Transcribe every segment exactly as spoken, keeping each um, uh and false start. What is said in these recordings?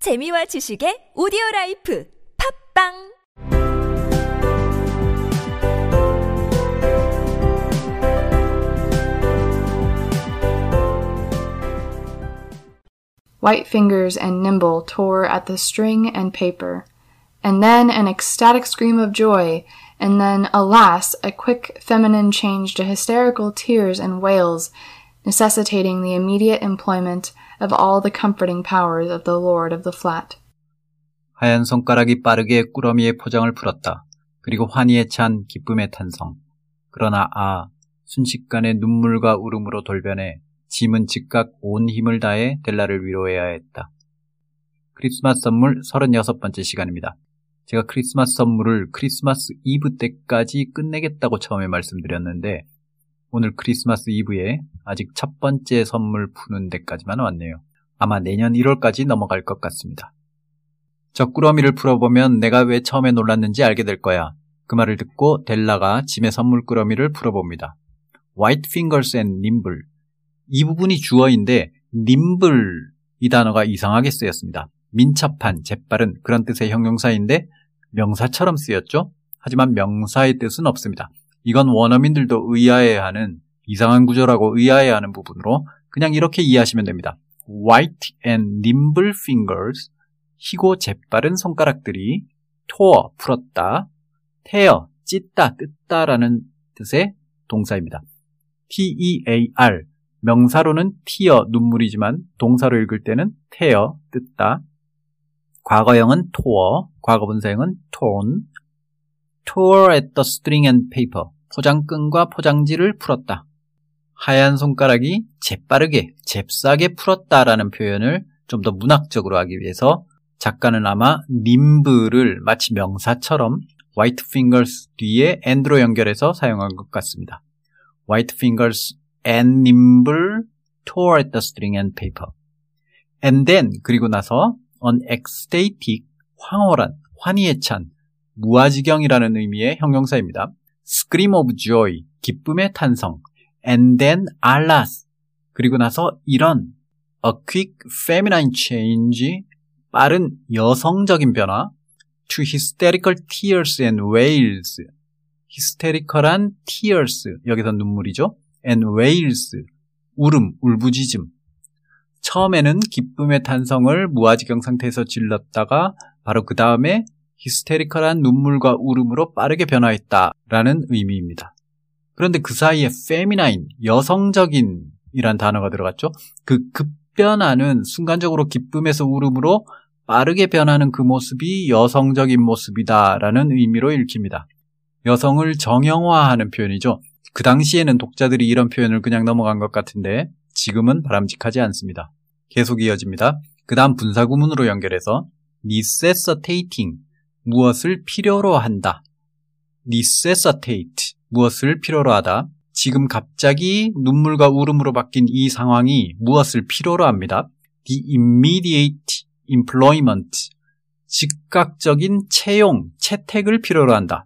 재미와 지식의 오디오라이프 팝빵 White fingers and nimble tore at the string and paper, and then an ecstatic scream of joy, and then, alas, a quick feminine change to hysterical tears and wails, necessitating the immediate employment of all the comforting powers of the Lord of the Flat. 하얀 손가락이 빠르게 꾸러미의 포장을 풀었다. 그리고 환희에 찬 기쁨의 탄성. 그러나 아, 순식간에 눈물과 울음으로 돌변해 짐은 즉각 온 힘을 다해 델라를 위로해야 했다. 크리스마스 선물 서른여섯 번째 시간입니다. 제가 크리스마스 선물을 크리스마스 이브 때까지 끝내겠다고 처음에 말씀드렸는데 오늘 크리스마스 이브에 아직 첫 번째 선물 푸는 데까지만 왔네요. 아마 내년 일월까지 넘어갈 것 같습니다. 저 꾸러미를 풀어보면 내가 왜 처음에 놀랐는지 알게 될 거야. 그 말을 듣고 델라가 짐의 선물 꾸러미를 풀어봅니다. White fingers and nimble. 이 부분이 주어인데 nimble 이 단어가 이상하게 쓰였습니다. 민첩한, 재빠른 그런 뜻의 형용사인데 명사처럼 쓰였죠. 하지만 명사의 뜻은 없습니다. 이건 원어민들도 의아해하는 이상한 구조라고 의아해하는 부분으로 그냥 이렇게 이해하시면 됩니다. White and nimble fingers, 희고 재빠른 손가락들이 tore, 풀었다, tear, 찢다, 뜯다라는 뜻의 동사입니다. T-E-A-R, 명사로는 tear, 눈물이지만 동사로 읽을 때는 tear, 뜯다. 과거형은 tore, 과거분사형은 torn. tore at the string and paper, 포장끈과 포장지를 풀었다. 하얀 손가락이 재빠르게, 잽싸게 풀었다라는 표현을 좀 더 문학적으로 하기 위해서 작가는 아마 nimble을 마치 명사처럼 white fingers 뒤에 and로 연결해서 사용한 것 같습니다. White fingers and nimble tore at the string and paper. And then, 그리고 나서 an ecstatic, 황홀한, 환희에 찬, 무아지경이라는 의미의 형용사입니다. Scream of joy, 기쁨의 탄성. And then, alas, 그리고 나서 이런 a quick feminine change, 빠른 여성적인 변화. To hysterical tears and wails, hysterical한 tears, 여기서 눈물이죠. And wails, 울음, 울부짖음. 처음에는 기쁨의 탄성을 무아지경 상태에서 질렀다가 바로 그 다음에 히스테리컬한 눈물과 울음으로 빠르게 변화했다라는 의미입니다. 그런데 그 사이에 feminine, 여성적인 이란 단어가 들어갔죠. 그 급변하는 순간적으로 기쁨에서 울음으로 빠르게 변하는 그 모습이 여성적인 모습이다라는 의미로 읽힙니다. 여성을 정형화하는 표현이죠. 그 당시에는 독자들이 이런 표현을 그냥 넘어간 것 같은데 지금은 바람직하지 않습니다. 계속 이어집니다. 그 다음 분사구문으로 연결해서 necessitating, 무엇을 필요로 한다. necessitate, 무엇을 필요로 하다. 지금 갑자기 눈물과 울음으로 바뀐 이 상황이 무엇을 필요로 합니다. The immediate employment, 즉각적인 채용, 채택을 필요로 한다.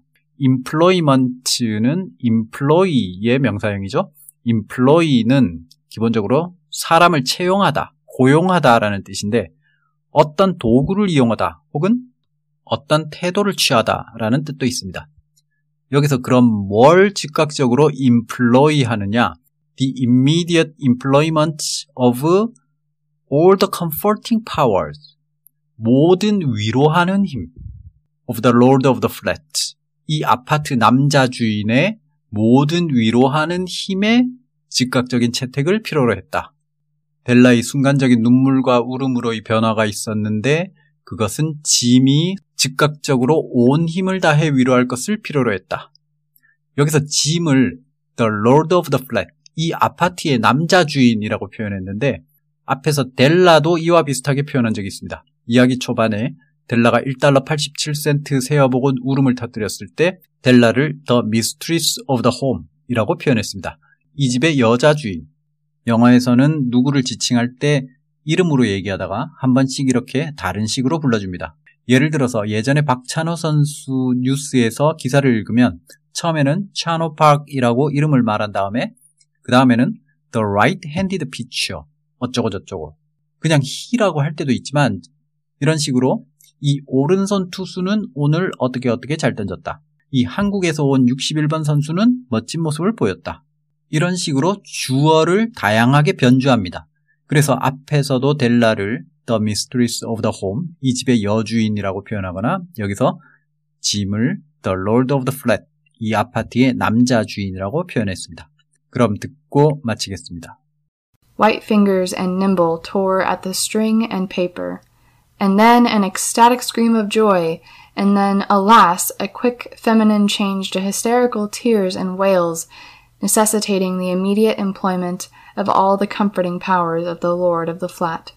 employment는 employee의 명사형이죠. employee는 기본적으로 사람을 채용하다, 고용하다라는 뜻인데 어떤 도구를 이용하다 혹은 어떤 태도를 취하다라는 뜻도 있습니다. 여기서 그럼 뭘 즉각적으로 employ 하느냐? The immediate employment of all the comforting powers, 모든 위로하는 힘 of the Lord of the Flat, 이 아파트 남자 주인의 모든 위로하는 힘의 즉각적인 채택을 필요로 했다. 델라의 순간적인 눈물과 울음으로의 변화가 있었는데 그것은 짐이 즉각적으로 온 힘을 다해 위로할 것을 필요로 했다. 여기서 짐을 the Lord of the Flat, 이 아파트의 남자 주인이라고 표현했는데 앞에서 델라도 이와 비슷하게 표현한 적이 있습니다. 이야기 초반에 델라가 일 달러 팔십칠 센트 세어보고 울음을 터뜨렸을 때 델라를 the mistress of the home 이라고 표현했습니다. 이 집의 여자 주인. 영화에서는 누구를 지칭할 때 이름으로 얘기하다가 한 번씩 이렇게 다른 식으로 불러줍니다. 예를 들어서 예전에 박찬호 선수 뉴스에서 기사를 읽으면 처음에는 차노 파크이라고 이름을 말한 다음에 그 다음에는 the right-handed pitcher 어쩌고 저쩌고 그냥 he라고 할 때도 있지만 이런 식으로 이 오른손 투수는 오늘 어떻게 어떻게 잘 던졌다. 이 한국에서 온 육십일 번 선수는 멋진 모습을 보였다. 이런 식으로 주어를 다양하게 변주합니다. 그래서 앞에서도 델라를 The Mistress of the Home, 이 집의 여주인이라고 표현하거나 여기서 짐을 The Lord of the Flat, 이 아파트의 남자 주인이라고 표현했습니다. 그럼 듣고 마치겠습니다. White fingers and nimble tore at the string and paper, and then an ecstatic scream of joy, and then, alas, a quick feminine change to hysterical tears and wails, necessitating the immediate employment of all the comforting powers of the Lord of the Flat.